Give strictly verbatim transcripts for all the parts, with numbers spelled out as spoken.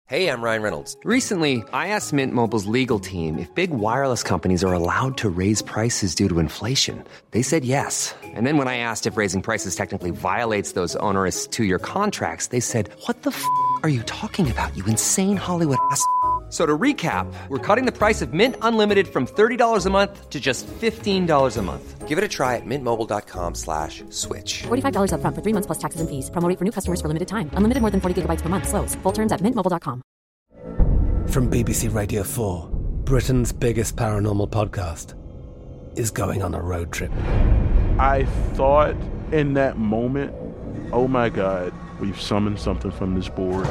Hey, I'm Ryan Reynolds. Recently, I asked Mint Mobile's legal team if big wireless companies are allowed to raise prices due to inflation. They said yes. And then when I asked if raising prices technically violates those onerous two-year contracts, they said, what the f*** are you talking about, you insane Hollywood ass f- So to recap, we're cutting the price of Mint Unlimited from thirty dollars a month to just fifteen dollars a month. Give it a try at mintmobile.com slash switch. forty-five dollars up front for three months plus taxes and fees. Promo rate for new customers for limited time. Unlimited more than forty gigabytes per month. Slows full terms at mint mobile dot com. From B B C Radio four, Britain's biggest paranormal podcast is going on a road trip. I thought in that moment, oh my God, we've summoned something from this board.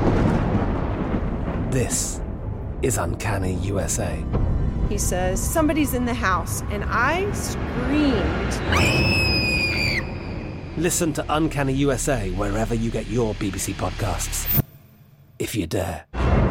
This is Uncanny U S A. He says, somebody's in the house, and I screamed. Listen to Uncanny U S A wherever you get your B B C podcasts, if you dare.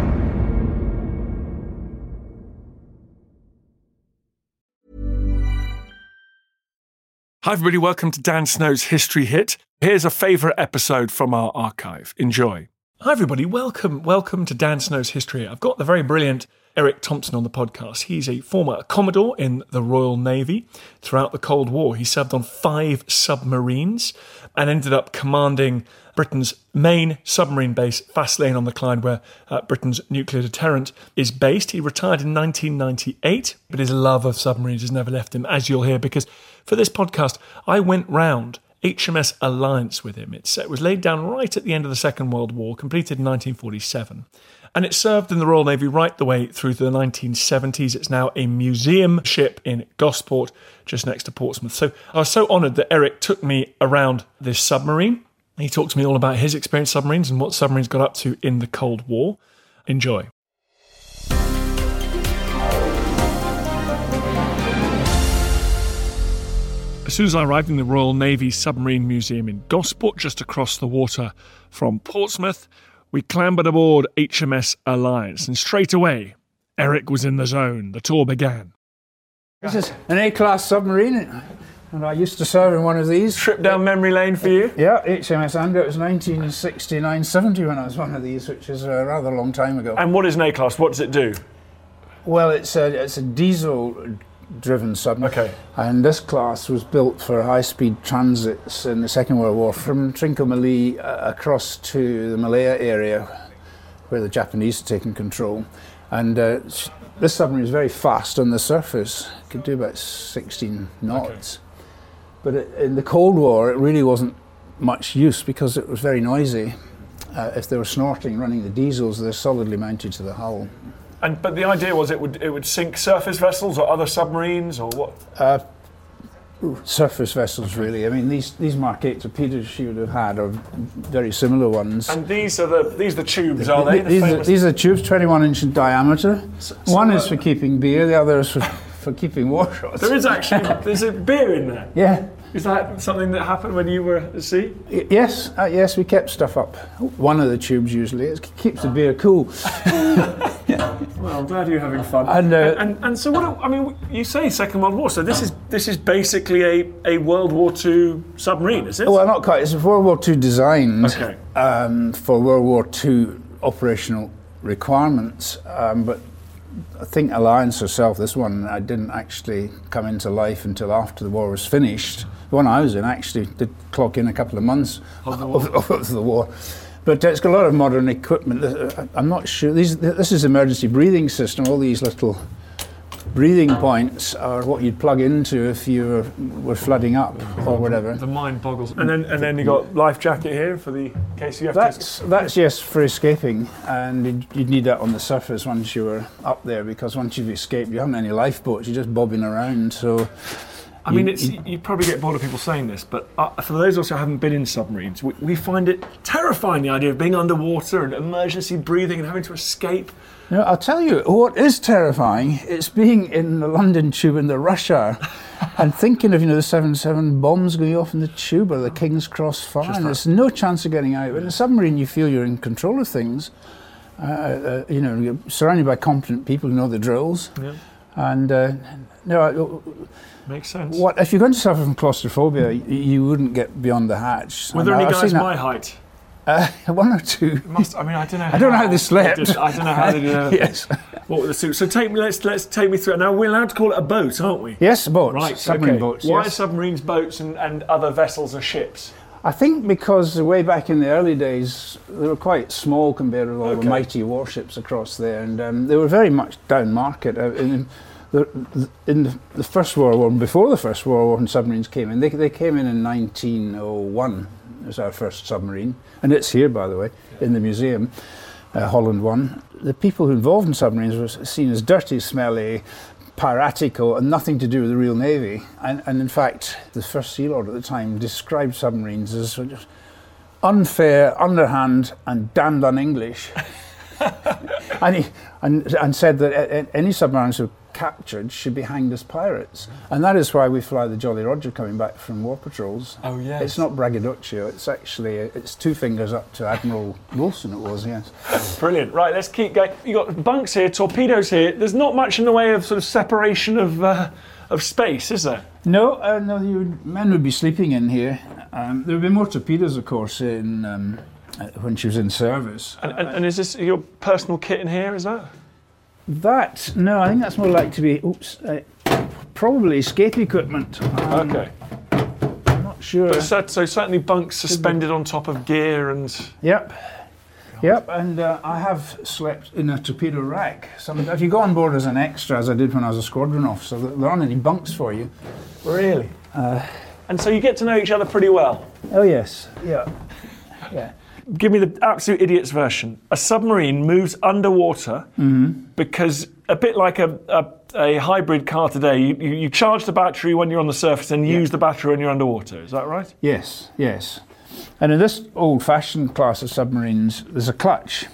Hi everybody, welcome to Dan Snow's History Hit. Here's a favourite episode from our archive. Enjoy. Hi everybody, welcome, welcome to Dan Snow's History Hit. I've got the very brilliant Eric Thompson on the podcast. He's a former Commodore in the Royal Navy. Throughout the Cold War, he served on five submarines and ended up commanding Britain's main submarine base, Faslane on the Clyde, where uh, Britain's nuclear deterrent is based. He retired in nineteen ninety-eight, but his love of submarines has never left him, as you'll hear, because for this podcast, I went round H M S Alliance with him. It's, it was laid down right at the end of the Second World War, completed in nineteen forty-seven. And it served in the Royal Navy right the way through to the nineteen seventies. It's now a museum ship in Gosport, just next to Portsmouth. So I was so honoured that Eric took me around this submarine. He talked to me all about his experience with submarines and what submarines got up to in the Cold War. Enjoy. As soon as I arrived in the Royal Navy Submarine Museum in Gosport, just across the water from Portsmouth, we clambered aboard H M S Alliance, and straight away, Eric was in the zone. The tour began. This is an A-class submarine, and I used to serve in one of these. Trip down memory lane for you? Yeah, H M S Anger. It was nineteen sixty-nine seventy when I was one of these, which is a rather long time ago. And what is an A-class? What does it do? Well, it's a, it's a diesel-driven submarine. Okay. And this class was built for high-speed transits in the Second World War from Trincomalee uh, across to the Malaya area, where the Japanese had taken control. And uh, this submarine is very fast on the surface. It could do about sixteen knots. Okay. But it, in the Cold War, it really wasn't much use because it was very noisy. Uh, if they were snorting running the diesels, they're solidly mounted to the hull. And but the idea was it would it would sink surface vessels or other submarines or what? Uh, surface vessels, really. I mean, these these Mark eight torpedoes she would have had are very similar ones. And these are the these are the tubes, are they? The these, are, these are tubes, twenty-one inch in diameter. So, so One uh, is for keeping beer, the other is for, for keeping warshots. There is actually there's a beer in there. Yeah. Is that something that happened when you were at sea? Yes, uh, yes, we kept stuff up. One of the tubes usually. It keeps the beer cool. Yeah. Well, I'm glad you're having fun. And, uh, and, and and so what? I mean, you say Second World War. So this is this is basically a, a World War Two submarine, is it? Well, not quite. It's a World War Two designed okay. um, for World War Two operational requirements, um, but I think Alliance herself, this one, I didn't actually come into life until after the war was finished. The one I was in actually did clock in a couple of months of the war. Of, of the war. But uh, it's got a lot of modern equipment. I'm not sure. These, this is emergency breathing system. All these little breathing points are what you'd plug into if you were, were flooding up or whatever. The mind boggles. And then and then you got life jacket here for the case you have that's, to. That's yes for escaping, and you'd, you'd need that on the surface once you were up there, because once you've escaped, you haven't any lifeboats. You're just bobbing around. So. I mean, it's, you probably get bored of people saying this, but uh, for those of us who haven't been in submarines, we, we find it terrifying, the idea of being underwater and emergency breathing and having to escape. You know, I'll tell you what is terrifying. It's being in the London tube in the rush hour and thinking of, you know, the seven seven bombs going off in the tube or the King's Cross fire, and there's no chance of getting out. But in a submarine, you feel you're in control of things. Uh, uh, you know, you're surrounded by competent people who know the drills. Yeah. And uh, no. Makes sense. What if you're going to suffer from claustrophobia? You, you wouldn't get beyond the hatch. Were there any guys my height? Uh, one or two. Must, I mean, I don't know. I don't know how they slept. Just, I don't know how they did anything. Yes. What were the suits? So take me. Let's let's take me through it. Now we're allowed to call it a boat, aren't we? Yes, boats. Right. Submarine okay. boats. Why yes. are submarines boats and, and other vessels are ships? I think because way back in the early days, they were quite small compared with all Okay. the mighty warships across there, and um, they were very much down market. Uh, in, the, in the, the First World War, before the First World War, when submarines came in, they, they came in in nineteen oh one. It was our first submarine, and it's here, by the way, in the museum, uh, Holland One. The people who involved in submarines were seen as dirty, smelly, piratical, and nothing to do with the real navy. And, and in fact, the first Sea Lord at the time described submarines as sort of unfair, underhand, and damned un-English. and, he, and, and said that a, a, any submarines who were captured should be hanged as pirates. And that is why we fly the Jolly Roger coming back from war patrols. Oh, yes. It's not braggadocio, it's actually, it's two fingers up to Admiral Wilson it was, yes. Brilliant. Right, let's keep going. You've got bunks here, torpedoes here. There's not much in the way of sort of separation of uh, of space, is there? No, uh, no, you would, men would be sleeping in here. Um, there would be more torpedoes, of course, in um, uh, when she was in service. And, and, and is this your personal kit in here, is that? That, no, I think that's more like to be, oops, uh, probably escape equipment. Um, Okay. I'm not sure. But so, so certainly bunks suspended on top of gear and... Yep. Yep, and uh, I have slept in a torpedo rack. So if you go on board as an extra, as I did when I was a squadron officer, there aren't any bunks for you. Really? Uh, And so you get to know each other pretty well? oh, yes. Yeah. Yeah. Give me the absolute idiot's version. A submarine moves underwater because, a bit like a, a, a hybrid car today, you, you, you charge the battery when you're on the surface and Yeah. use the battery when you're underwater. Is that right? Yes, yes. And in this old-fashioned class of submarines, there's a clutch.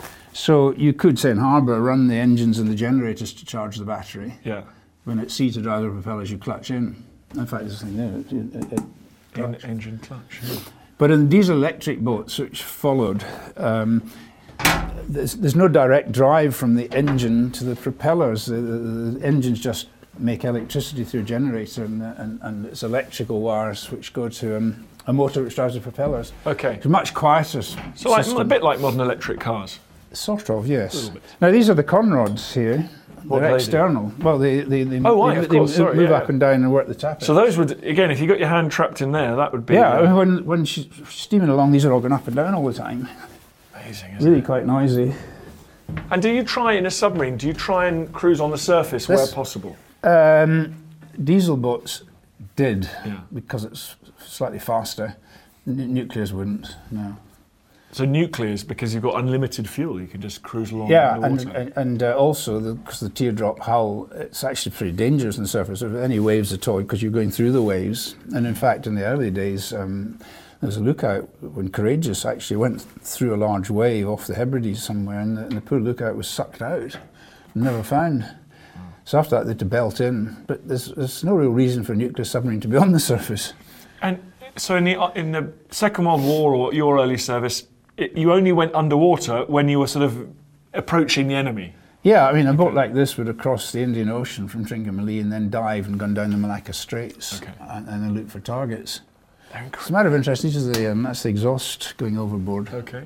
So you could, say in harbour, run the engines and the generators to charge the battery. Yeah. When it's sea to drive the propellers, you clutch in. In fact, there's a thing there. It, it, it En- clutch. engine clutch. Yeah. But in diesel electric boats, which followed, um, there's, there's no direct drive from the engine to the propellers. The, the, the engines just make electricity through a generator, and, and, and it's electrical wires which go to um, a motor which drives the propellers. Okay. It's a much quieter s- So like, system. a bit like modern electric cars. Sort of, yes. little bit. Now these are the conrods here. What They're do they do? external. Well, they they, they, Oh, right, they, of they course, sorry, move yeah, up yeah. and down and work the tappet. So those would, again, if you got your hand trapped in there, that would be yeah, uh, when when she's steaming along, these are all going up and down all the time. amazing, isn't Really it? quite noisy. And do you try, in a submarine, do you try and cruise on the surface where This- possible? Um, diesel boats did, Yeah. because it's slightly faster. N- nuclears wouldn't, no. So nuclears, because you've got unlimited fuel, you can just cruise along Yeah, and underwater. and, and uh, also because the, the teardrop hull, it's actually pretty dangerous on the surface. If any waves at all, because you're going through the waves. And in fact, in the early days, um, there was a lookout when Courageous actually went through a large wave off the Hebrides somewhere, and the, and the poor lookout was sucked out, never found. So after that, they had to belt in. But there's, there's no real reason for a nuclear submarine to be on the surface. And so in the in the Second World War or your early service, it, you only went underwater when you were sort of approaching the enemy. Yeah, I mean, a boat like this would have crossed the Indian Ocean from Trincomalee and then dive and gone down the Malacca Straits, Okay. and, and then look for targets. They're As a incredible. matter of interest, these are the, um, that's the exhaust going overboard. Okay.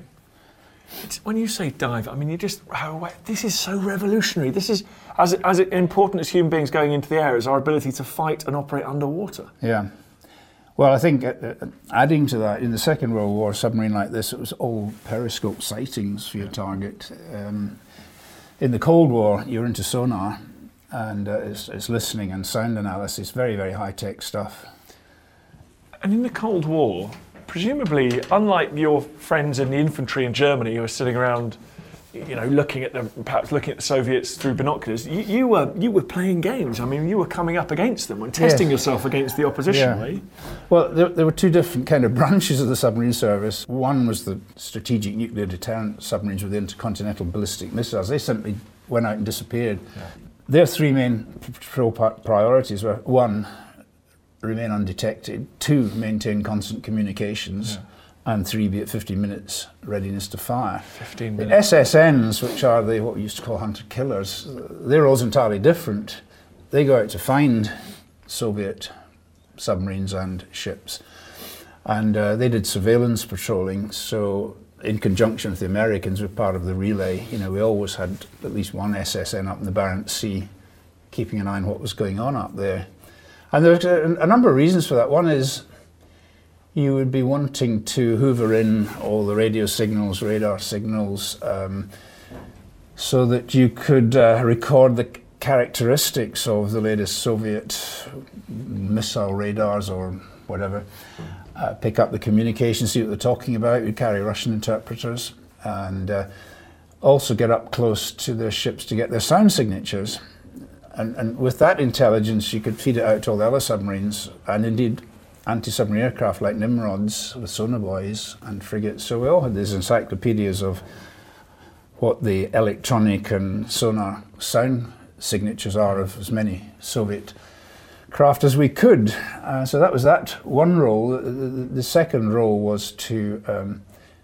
It's, when you say dive, I mean, you just, oh, this is so revolutionary. This is as as important as human beings going into the air is our ability to fight and operate underwater. Yeah. Well, I think uh, uh, adding to that, in the Second World War, a submarine like this, it was all periscope sightings for your target. Um, in the Cold War, you're into sonar, and uh, it's, it's listening and sound analysis, very, very high-tech stuff. And in the Cold War, presumably, unlike your friends in the infantry in Germany who are sitting around, you know, looking at the perhaps looking at the Soviets through binoculars, you, you were you were playing games. I mean, you were coming up against them and testing Yes. yourself against the opposition. Yeah. Were you? Well, there, there were two different kind of branches of the submarine service. One was the strategic nuclear deterrent submarines with intercontinental ballistic missiles. They simply went out and disappeared. Their three main patrol priorities were, one, remain undetected, two, maintain constant communications, Yeah. and three, be at fifteen minutes readiness to fire. Fifteen The minutes. S S Ns, which are the what we used to call hunter-killers, their roles entirely different. They go out to find Soviet submarines and ships. And uh, they did surveillance patrolling, so in conjunction with the Americans, we're part of the relay. You know, we always had at least one S S N up in the Barents Sea, keeping an eye on what was going on up there. And there's a, a number of reasons for that. One is you would be wanting to hoover in all the radio signals, radar signals, um, so that you could uh, record the characteristics of the latest Soviet missile radars or whatever. Uh, pick up the communication, see what they're talking about. We'd carry Russian interpreters, and uh, also get up close to their ships to get their sound signatures. And, and with that intelligence, you could feed it out to all the other submarines, and indeed anti-submarine aircraft like Nimrods with sonar buoys and frigates. So we all had these encyclopedias of what the electronic and sonar sound signatures are of as many Soviet craft as we could. Uh, so that was that one role. The, the, the second role was to um,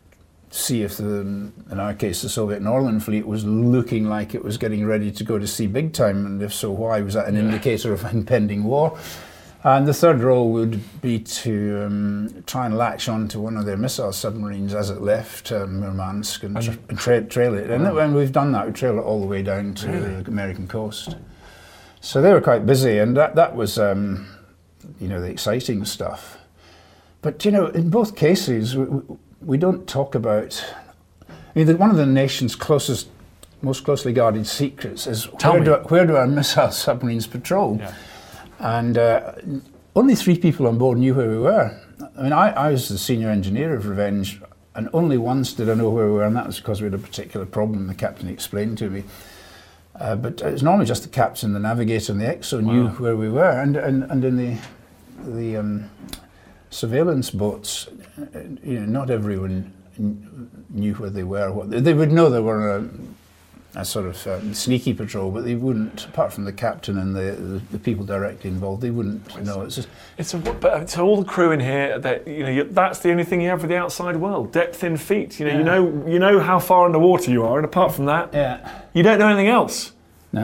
see if, the, in our case, the Soviet Northern Fleet was looking like it was getting ready to go to sea big time, and if so, why? Was that an indicator of impending war? And the third role would be to um, try and latch on to one of their missile submarines as it left um, Murmansk and, tra- and tra- trail it. And when we've done that, we trail it all the way down to really? the American coast. So they were quite busy, and that, that was, um, you know, the exciting stuff. But, you know, in both cases, we, we don't talk about... I mean, the, one of the nation's closest, most closely guarded secrets is where do, where do our missile submarines patrol? Yeah. And uh, only three people on board knew where we were. I mean, I, I was the senior engineer of Revenge, and only once did I know where we were, and that was because we had a particular problem the captain explained to me. Uh, but it was normally just the captain, the navigator, and the X O wow. knew where we were. And and, and in the the um, surveillance boats, you know, not everyone knew where they were. What they, they would know they were a, a sort of um, sneaky patrol, but they wouldn't, apart from the captain and the, the, the people directly involved, they wouldn't it's, know. It's just, it's a, but so all the crew in here, that you know, you, that's the only thing you have with the outside world: depth in feet. You know, yeah. you know, you know how far underwater you are, and apart from that, yeah. you don't know anything else. No.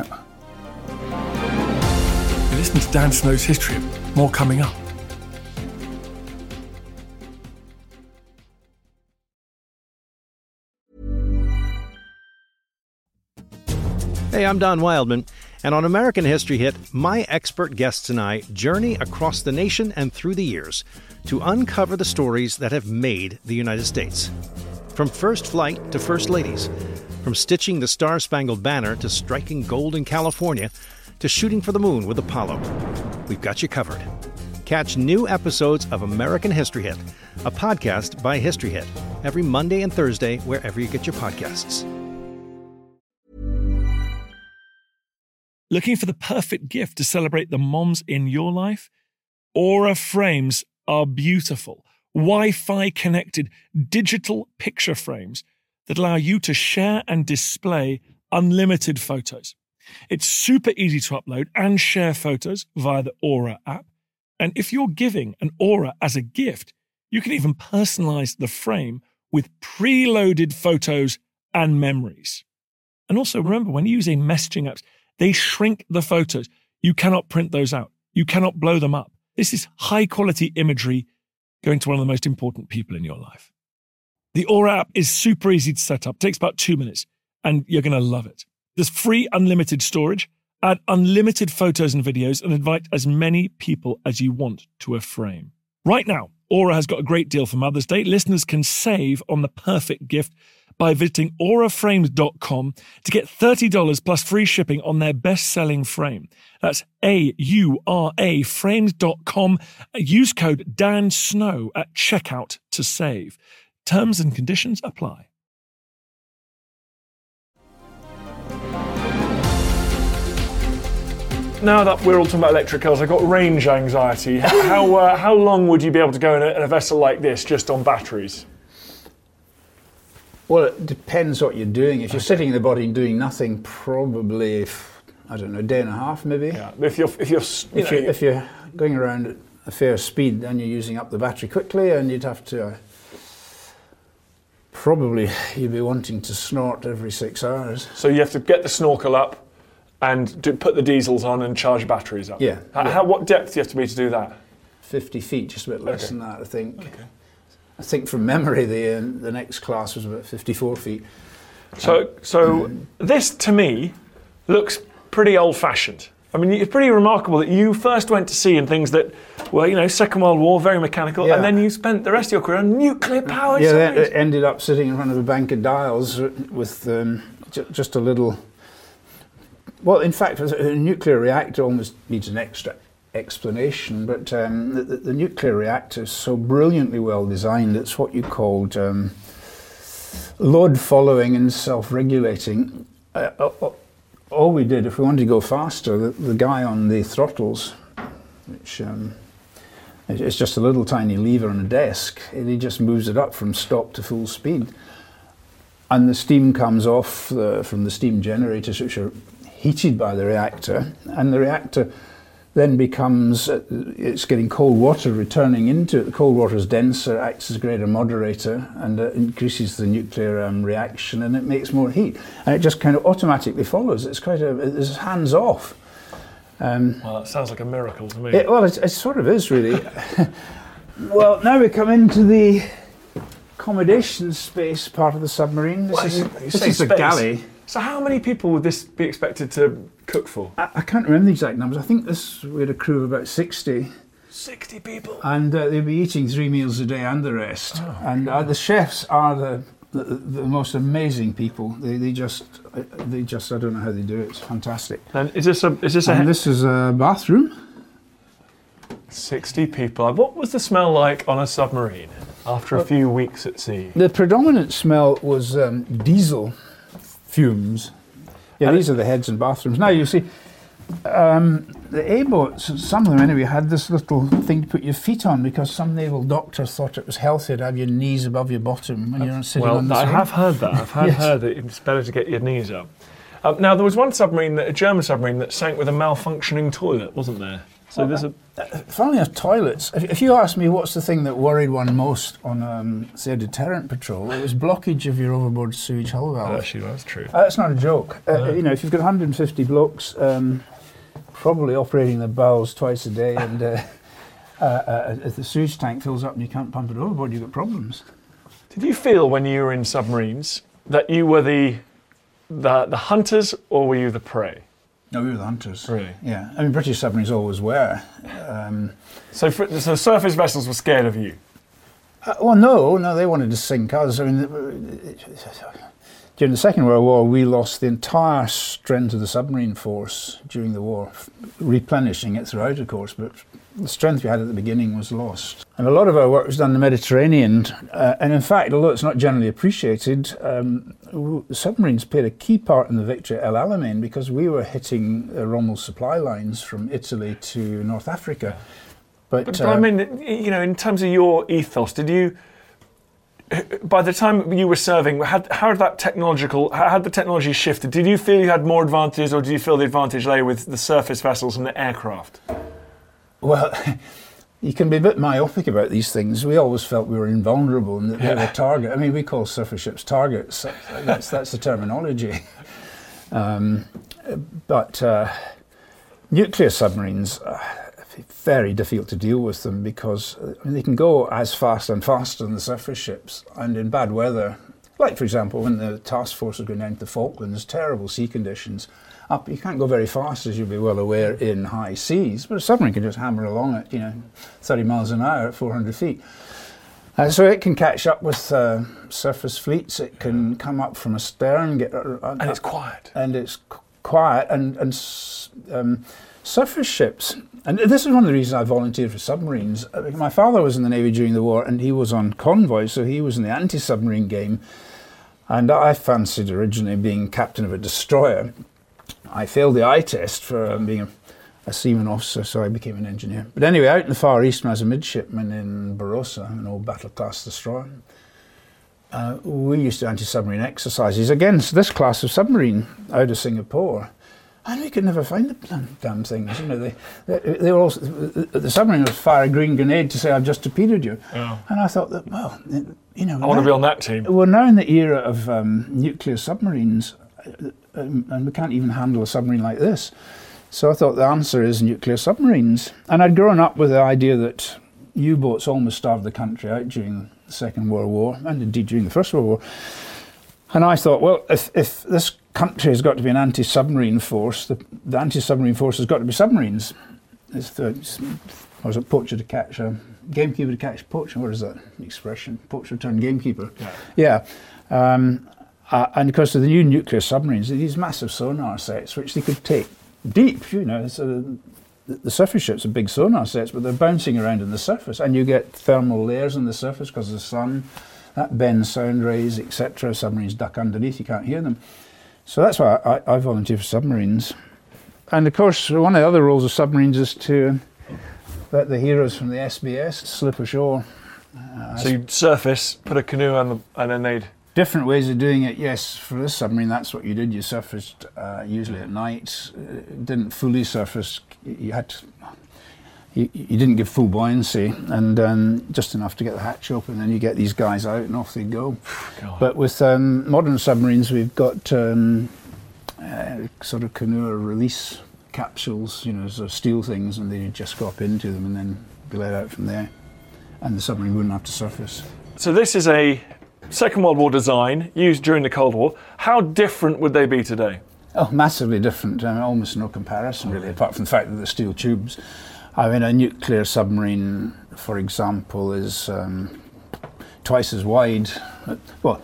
You listen to Dan Snow's History. More coming up. Hey, I'm Don Wildman, and on American History Hit, my expert guests and I journey across the nation and through the years to uncover the stories that have made the United States. From first flight to first ladies, from stitching the Star-Spangled Banner to striking gold in California to shooting for the moon with Apollo, we've got you covered. Catch new episodes of American History Hit, a podcast by History Hit, every Monday and Thursday wherever you get your podcasts. Looking for the perfect gift to celebrate the moms in your life? Aura frames are beautiful, Wi-Fi connected digital picture frames that allow you to share and display unlimited photos. It's super easy to upload and share photos via the Aura app. And if you're giving an Aura as a gift, you can even personalize the frame with preloaded photos and memories. And also remember, when using messaging apps, they shrink the photos. You cannot print those out. You cannot blow them up. This is high-quality imagery going to one of the most important people in your life. The Aura app is super easy to set up. It takes about two minutes, and you're going to love it. There's free unlimited storage, add unlimited photos and videos, and invite as many people as you want to a frame. Right now, Aura has got a great deal for Mother's Day. Listeners can save on the perfect gift by visiting aura frames dot com to get thirty dollars plus free shipping on their best-selling frame. That's A U R A frames dot com. Use code Dan Snow at checkout to save. Terms and conditions apply. Now that we're all talking about electric cars, I've got range anxiety. How uh, how long would you be able to go in a, in a vessel like this just on batteries? Well, it depends what you're doing. If you're okay. sitting in the body and doing nothing, probably, I don't know, a day and a half maybe. Yeah. If you're if you're you if, know, you're, if you're going around at a fair speed, then you're using up the battery quickly, and you'd have to uh, probably you'd be wanting to snort every six hours. So you have to get the snorkel up and do, put the diesels on and charge batteries up. Yeah. How, yeah. how what depth do you have to be to do that? fifty feet, just a bit less Okay. than that, I think. Okay. I think from memory, the uh, the next class was about fifty-four feet. So, so this to me looks pretty old-fashioned. I mean, it's pretty remarkable that you first went to sea in things that were, you know, Second World War, very mechanical, Yeah. and then you spent the rest of your career on nuclear-powered Yeah, submarines. they ended up sitting in front of a bank of dials with um, ju- just a little. Well, in fact, a nuclear reactor almost needs an extra explanation, but um, the, the nuclear reactor is so brilliantly well designed. It's what you called um, load following and self-regulating. Uh, uh, all we did, if we wanted to go faster, the, the guy on the throttles, which um, it- it's just a little tiny lever on a desk, and he just moves it up from stop to full speed. And the steam comes off the, from the steam generators, which are heated by the reactor, and the reactor then becomes, uh, it's getting cold water returning into it. The cold water is denser, acts as a greater moderator, and uh, increases the nuclear um, reaction, and it makes more heat. And it just kind of automatically follows. It's quite a, it's hands off. Um, Well, that sounds like a miracle to me. it, well, it, it sort of is really. Well, now we come into the accommodation space part of the submarine. This Well, is, you- you this say is the space. galley. So how many people would this be expected to cook for? I, I can't remember the exact numbers. I think this we had a crew of about sixty, sixty people. and uh, they'd be eating three meals a day and the rest. Oh, and uh, the chefs are the, the the most amazing people. They they just uh, they just I don't know how they do it. It's fantastic. And is this a is this a And this is a bathroom. sixty people? What was the smell like on a submarine after a few weeks at sea? The predominant smell was um, diesel fumes. Yeah, And these are the heads and bathrooms. Now you see, um, the A-boats, some of them anyway, had this little thing to put your feet on because some naval doctor thought it was healthier to have your knees above your bottom when you're sitting Well, on the I side. have heard that. I've had Yes. heard that it's better to get your knees up. Um, now, there was one submarine, that, a German submarine, that sank with a malfunctioning toilet, wasn't there? So there's a. Funnily enough, toilets. If, if you ask me what's the thing that worried one most on, um, say, a deterrent patrol, it was blockage of your overboard sewage hull valve. Actually, that's true. Uh, that's not a joke. Uh, You know, if you've got one hundred fifty blokes um, probably operating their bowels twice a day, and uh, uh, uh, if the sewage tank fills up and you can't pump it overboard, you've got problems. Did you feel when you were in submarines that you were the the, the hunters or were you the prey? No, we were the hunters. Really? Yeah. I mean, British submarines always were. Um, So, for, so surface vessels were scared of you. uh, well, no, no, they wanted to sink us. I mean, it- during the Second World War, we lost the entire strength of the submarine force during the war, f- replenishing it throughout, of course, but the strength we had at the beginning was lost. And a lot of our work was done in the Mediterranean, uh, and in fact, although it's not generally appreciated, um, w- submarines played a key part in the victory at El Alamein because we were hitting uh, Rommel's supply lines from Italy to North Africa. But, But, uh, but I mean, you know, in terms of your ethos, did you, by the time you were serving, had, how had that technological, how had the technology shifted? Did you feel you had more advantages, or did you feel the advantage lay with the surface vessels and the aircraft? Well, you can be a bit myopic about these things. We always felt we were invulnerable and that they were a target. I mean, we call surface ships targets. That's, that's the terminology. Um, but uh, nuclear submarines, uh, very difficult to deal with them because I mean, they can go as fast and faster than the surface ships, and in bad weather, like for example when the task force was going down to the Falklands, terrible sea conditions, up you can't go very fast, as you'll be well aware, in high seas, but a submarine can just hammer along at, you know, thirty miles an hour at four hundred feet. Uh, so it can catch up with uh, surface fleets, it can come up from astern, get uh, And it's quiet. and it's qu- quiet, and and s- um, surface ships. And this is one of the reasons I volunteered for submarines. Uh, My father was in the Navy during the war, and he was on convoy, so he was in the anti-submarine game. And I fancied originally being captain of a destroyer. I failed the eye test for um, being a, a seaman officer, so I became an engineer. But anyway, out in the Far East, when I was a midshipman in Barossa, an old battle-class destroyer, uh, we used to anti-submarine exercises against this class of submarine out of Singapore. And we could never find the damn, damn things. You know, they, they, they were also, the, the submarine would fire a green grenade to say, "I've just torpedoed you." Oh. And I thought that, well, you know, I want to be on that team. we're now in the era of um, nuclear submarines, uh, um, and we can't even handle a submarine like this. So I thought the answer is nuclear submarines. And I'd grown up with the idea that U-boats almost starved the country out during the Second World War, and indeed during the First World War. And I thought, well, if, if this country has got to be an anti-submarine force, the, the anti-submarine force has got to be submarines. It's the, it's, was it poacher to catch a gamekeeper to catch poacher? What is that expression? Poacher turned gamekeeper. Yeah. yeah. Um, uh, and of course, the new nuclear submarines, these massive sonar sets, which they could take deep, you know. So the, the surface ships are big sonar sets, but they're bouncing around in the surface, and you get thermal layers in the surface because of the sun. That bends sound rays, et cetera. Submarines duck underneath, you can't hear them. So that's why I, I volunteer for submarines. And of course, one of the other roles of submarines is to let the heroes from the S B S slip ashore. Uh, so you'd surface, put a canoe on the, and then they'd... Different ways of doing it, yes. For this submarine, that's what you did. You surfaced uh, usually at night. Uh, didn't fully surface. You had to... You, you didn't give full buoyancy, and um, just enough to get the hatch open, and you get these guys out and off they go. God. But with um, modern submarines, we've got um, uh, sort of canoe release capsules, you know, sort of steel things, and then you just go up into them and then be let out from there, and the submarine wouldn't have to surface. So this is a Second World War design used during the Cold War. How different would they be today? Oh, massively different. I mean, almost no comparison, really, apart from the fact that they're steel tubes. I mean, a nuclear submarine, for example, is um, twice as wide. Well,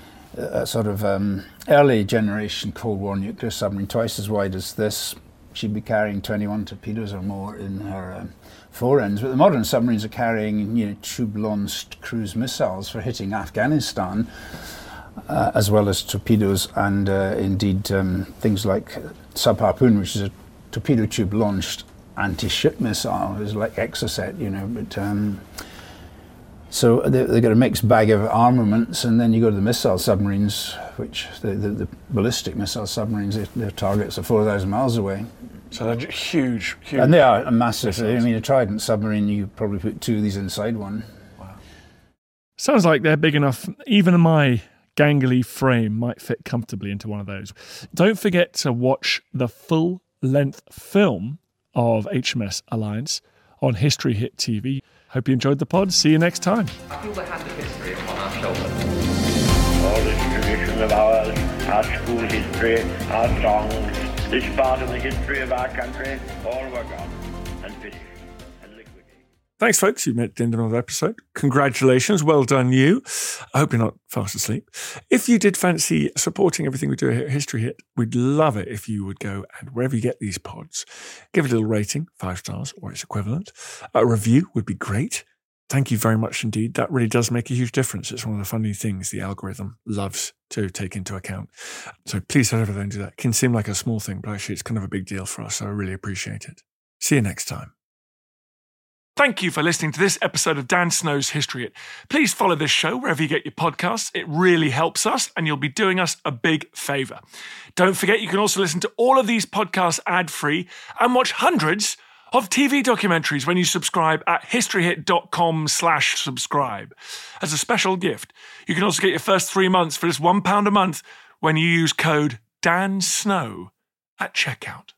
a sort of um, early generation Cold War nuclear submarine, twice as wide as this. She'd be carrying twenty-one torpedoes or more in her um, forends. But the modern submarines are carrying, you know, tube-launched cruise missiles for hitting Afghanistan, uh, as well as torpedoes and uh, indeed um, things like Sub-Harpoon, which is a torpedo tube-launched anti-ship missile. It's like Exocet, you know, but um, so they, they've got a mixed bag of armaments, and then you go to the missile submarines, which the, the, the ballistic missile submarines, their, their targets are four thousand miles away. So they're huge, huge. And they are massive. Missiles. I mean, a Trident submarine, you probably put two of these inside one. Wow. Sounds like they're big enough, even my gangly frame might fit comfortably into one of those. Don't forget to watch the full-length film of H M S Alliance on History Hit T V. Hope you enjoyed the pod. See you next time. I feel the hand of history upon our shoulders. All this tradition of ours, our school history, our songs, this part of the history of our country, all were gone and finished and liquidated. Thanks, folks. You've made it to the end of another episode. Congratulations. Well done, you. I hope you're not fast asleep. If you did fancy supporting everything we do here at History Hit, we'd love it if you would go and wherever you get these pods, give it a little rating, five stars or its equivalent. A review would be great. Thank you very much indeed. That really does make a huge difference. It's one of the funny things the algorithm loves to take into account. So please head over there and do that. It can seem like a small thing, but actually it's kind of a big deal for us, so I really appreciate it. See you next time. Thank you for listening to this episode of Dan Snow's History Hit. Please follow this show wherever you get your podcasts. It really helps us, and you'll be doing us a big favour. Don't forget, you can also listen to all of these podcasts ad-free and watch hundreds of T V documentaries when you subscribe at historyhit.com slash subscribe. As a special gift, you can also get your first three months for just one pound a month when you use code DANSNOW at checkout.